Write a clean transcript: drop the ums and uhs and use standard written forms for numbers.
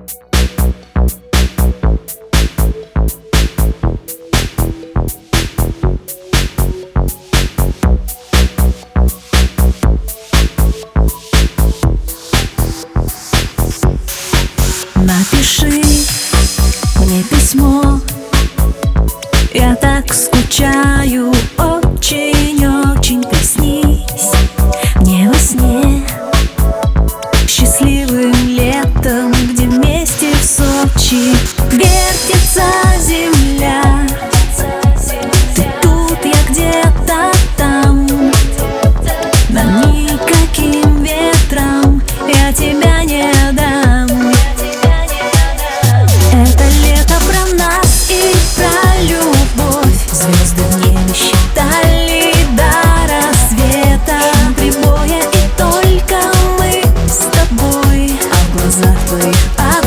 Напиши мне письмо, я так скучаю, очень-очень. Приснись мне во сне счастливым летом, где вместе в Сочи вертится земля. Ты тут, я где-то там, но никаким ветром я тебя не дам. Это лето про нас и про любовь. Звезды в небе считали до рассвета. Прибоя и только мы с тобой, а в глазах твоих